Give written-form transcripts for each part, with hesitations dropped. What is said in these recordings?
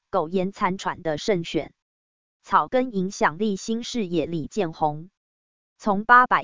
苟延残喘的胜选。草根影响力新视野李建宏。从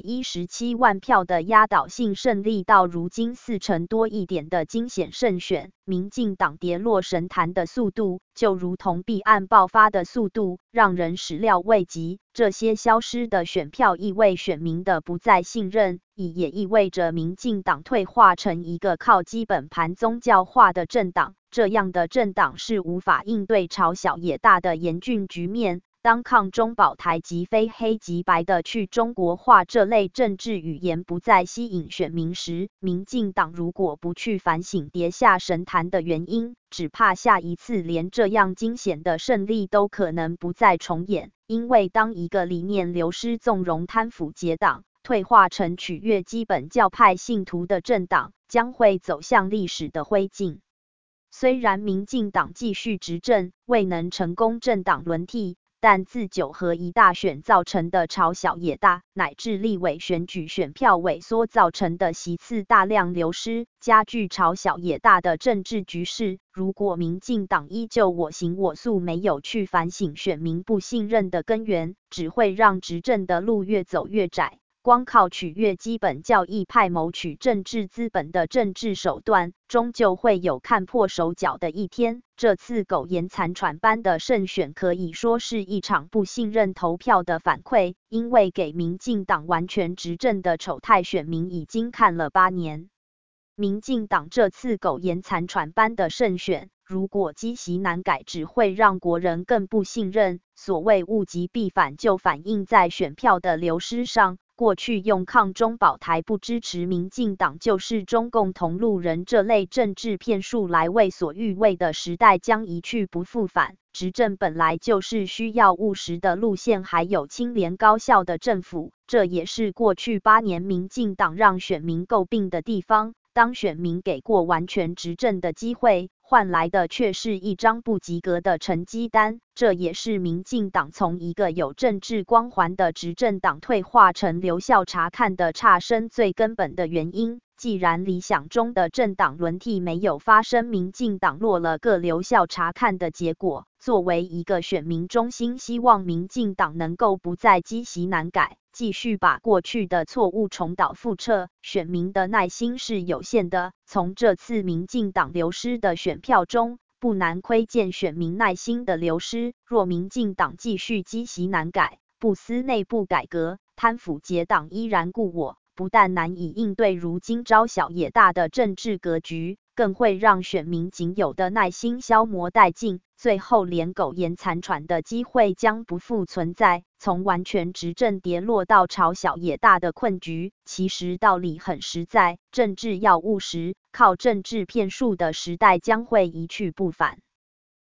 817万票的压倒性胜利到如今4成多一点的惊险胜选，民进党跌落神坛的速度，就如同弊案爆发的速度，让人始料未及。这些消失的选票意味选民的不再信任，也意味着民进党退化成一个靠基本盘宗教化的政党。这样的政党是无法应对朝小野大的严峻局面。当抗中保台及非黑即白的去中国化这类政治语言不再吸引选民时，民进党如果不去反省跌下神坛的原因，只怕下一次连这样惊险的胜利都可能不再重演。因为当一个理念流失、纵容贪腐结党，退化成取悦基本教派信徒的政党，将会走向历史的灰烬。虽然民进党继续执政，未能成功政党轮替，但自9合1大选造成的朝小野大，乃至立委选举选票萎缩造成的席次大量流失，加剧朝小野大的政治局势。如果民进党依旧我行我素，没有去反省选民不信任的根源，只会让执政的路越走越窄。光靠取悦基本教义派谋取政治资本的政治手段，终究会有看破手脚的一天。这次苟延残喘般的胜选可以说是一场不信任投票的反馈，因为给民进党完全执政的丑态选民已经看了8年。民进党这次苟延残喘般的胜选，如果积习难改，只会让国人更不信任。所谓物极必反，就反映在选票的流失上。过去用抗中保台不支持民进党就是中共同路人这类政治骗术来为所欲为的时代将一去不复返。执政本来就是需要务实的路线，还有清廉高效的政府，这也是过去8年民进党让选民诟病的地方。当选民给过完全执政的机会，换来的却是一张不及格的成绩单，这也是民进党从一个有政治光环的执政党退化成留校察看的差生最根本的原因。既然理想中的政党轮替没有发生，民进党落了个留校察看的结果，作为一个选民中心，希望民进党能够不再积习难改，继续把过去的错误重蹈覆辙。选民的耐心是有限的，从这次民进党流失的选票中，不难窥见选民耐心的流失。若民进党继续积习难改，不思内部改革，贪腐结党依然故我，不但难以应对如今朝小野大的政治格局，更会让选民仅有的耐心消磨殆尽，最后连苟延残喘的机会将不复存在。从完全执政跌落到朝小野大的困局，其实道理很实在，政治要务实，靠政治骗术的时代将会一去不返。